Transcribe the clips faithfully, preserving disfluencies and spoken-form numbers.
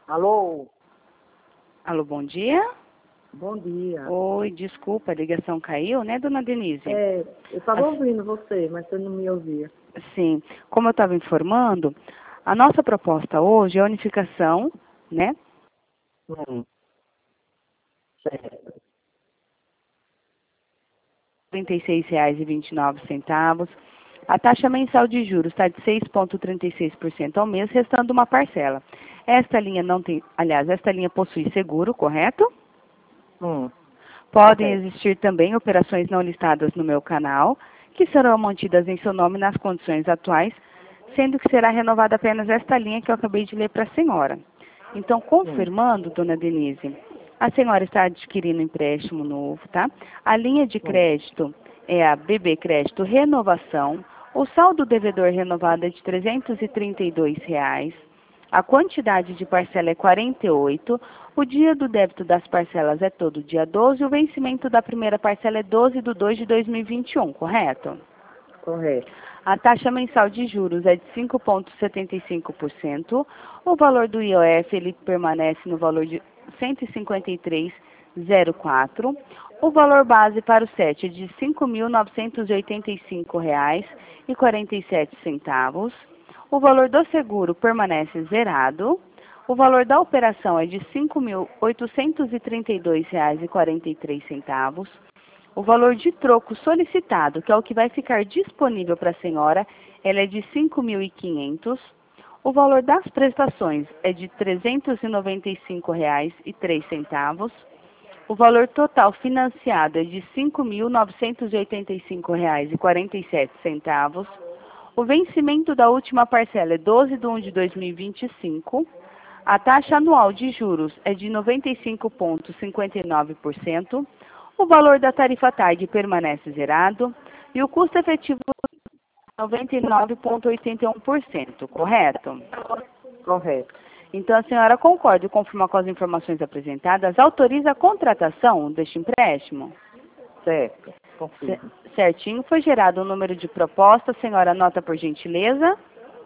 Alô? Alô, bom dia. Bom dia. Oi, desculpa, a ligação caiu, né, dona Denise? É, eu estava As- ouvindo você, mas você não me ouvia. Sim, como eu estava informando, a nossa proposta hoje é a unificação, né, Hum, certo. trinta e seis reais e vinte e nove centavos. A taxa mensal de juros está de seis vírgula trinta e seis por cento ao mês, restando uma parcela. Esta linha não tem, aliás, esta linha possui seguro, correto? Hum, Podem correto. existir também operações não listadas no meu canal, que serão mantidas em seu nome nas condições atuais, sendo que será renovada apenas esta linha que eu acabei de ler para a senhora. Então, Hum, confirmando, dona Denise, a senhora está adquirindo um empréstimo novo, tá? A linha de hum, crédito é a B B Crédito Renovação. O saldo devedor renovado é de trezentos e trinta e dois reais. A quantidade de parcela é quarenta e oito. O dia do débito das parcelas é todo dia doze. O vencimento da primeira parcela é doze de dois de dois mil e vinte e um, correto? correto. A taxa mensal de juros é de cinco vírgula setenta e cinco por cento. O valor do I O F ele permanece no valor de cento e cinquenta e três vírgula zero quatro. O valor base para o S E T é de cinco mil novecentos e oitenta e cinco reais e quarenta e sete centavos. O valor do seguro permanece zerado. O valor da operação é de cinco mil oitocentos e trinta e dois reais e quarenta e três centavos. O valor de troco solicitado, que é o que vai ficar disponível para a senhora, ela é de cinco mil e quinhentos. O valor das prestações é de trezentos e noventa e cinco reais e três centavos. O valor total financiado é de cinco mil novecentos e oitenta e cinco reais e quarenta e sete centavos. O vencimento da última parcela é doze de um de dois mil e vinte e cinco. A taxa anual de juros é de noventa e cinco vírgula cinquenta e nove por cento. O valor da tarifa TAG permanece zerado e o custo efetivo é noventa e nove vírgula oitenta e um por cento, correto? Correto. Então, a senhora concorda e confirma com as informações apresentadas, autoriza a contratação deste empréstimo? Certo. C- Confirmo. Certinho, foi gerado o número de proposta, a senhora anota por gentileza,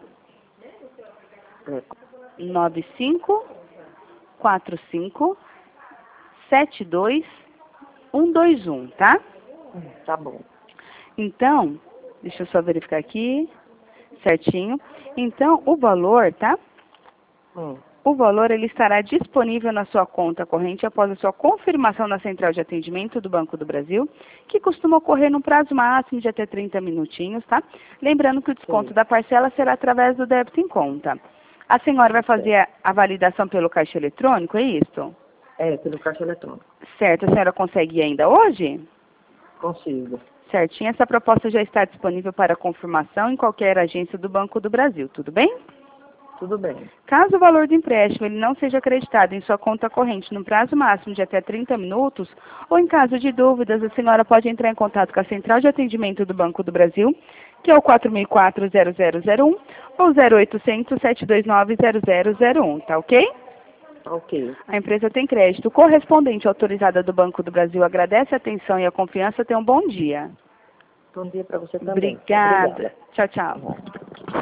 É, nove cinco quatro cinco sete dois um dois um, tá? hum, tá bom. Então, deixa eu só verificar aqui, certinho. Então, o valor, tá? Hum, O valor ele estará disponível na sua conta corrente após a sua confirmação na central de atendimento do Banco do Brasil, que costuma ocorrer no prazo máximo de até trinta minutinhos, tá? Lembrando que o desconto sim. da parcela será através do débito em conta. A senhora vai Certo. fazer a, a validação pelo caixa eletrônico, é isso? É, pelo caixa eletrônico. Certo, a senhora consegue ir ainda hoje? Consigo. Certinho, essa proposta já está disponível para confirmação em qualquer agência do Banco do Brasil, tudo bem? Tudo bem. Caso o valor do empréstimo ele não seja acreditado em sua conta corrente no prazo máximo de até trinta minutos, ou em caso de dúvidas, a senhora pode entrar em contato com a Central de Atendimento do Banco do Brasil, que é o quatro mil e quatro, zero zero zero um, ou zero oitocentos, sete dois nove, zero zero zero um, tá ok? Ok. A empresa tem crédito. O correspondente autorizada do Banco do Brasil agradece a atenção e a confiança. Tenha um bom dia. Bom dia para você também. Obrigada. Obrigada. Tchau, tchau.